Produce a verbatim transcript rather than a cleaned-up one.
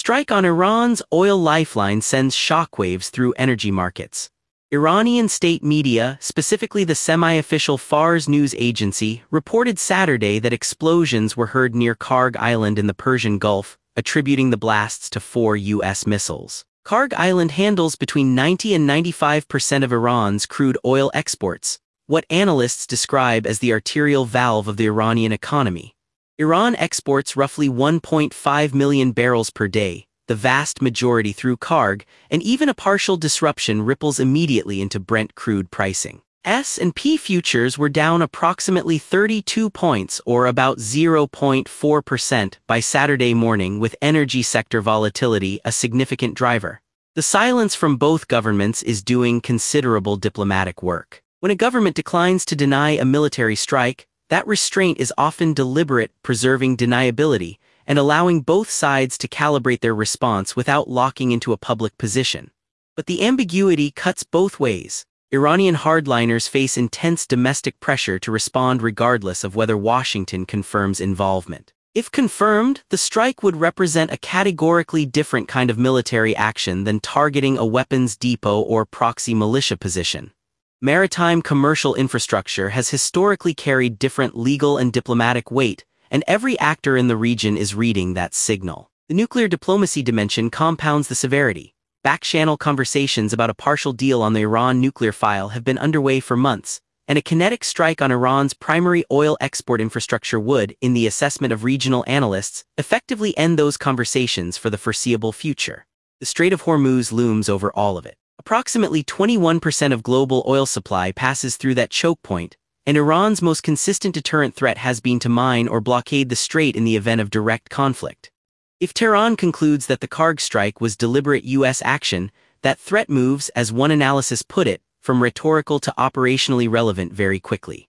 Strike on Iran's oil lifeline sends shockwaves through energy markets. Iranian state media, specifically the semi-official Fars news agency, reported Saturday that explosions were heard near Karg Island in the Persian Gulf, attributing the blasts to four U S missiles. Karg Island handles between ninety and ninety-five percent of Iran's crude oil exports, what analysts describe as the arterial valve of the Iranian economy. Iran exports roughly one point five million barrels per day, the vast majority through Karg, and even a partial disruption ripples immediately into Brent crude pricing. S and P futures were down approximately thirty-two points or about zero point four percent by Saturday morning, with energy sector volatility a significant driver. The silence from both governments is doing considerable diplomatic work. When a government declines to deny a military strike, that restraint is often deliberate, preserving deniability and allowing both sides to calibrate their response without locking into a public position. But the ambiguity cuts both ways. Iranian hardliners face intense domestic pressure to respond regardless of whether Washington confirms involvement. If confirmed, the strike would represent a categorically different kind of military action than targeting a weapons depot or proxy militia position. Maritime commercial infrastructure has historically carried different legal and diplomatic weight, and every actor in the region is reading that signal. The nuclear diplomacy dimension compounds the severity. Back-channel conversations about a partial deal on the Iran nuclear file have been underway for months, and a kinetic strike on Iran's primary oil export infrastructure would, in the assessment of regional analysts, effectively end those conversations for the foreseeable future. The Strait of Hormuz looms over all of it. Approximately twenty-one percent of global oil supply passes through that choke point, and Iran's most consistent deterrent threat has been to mine or blockade the strait in the event of direct conflict. If Tehran concludes that the Karg strike was deliberate U S action, that threat moves, as one analysis put it, from rhetorical to operationally relevant very quickly.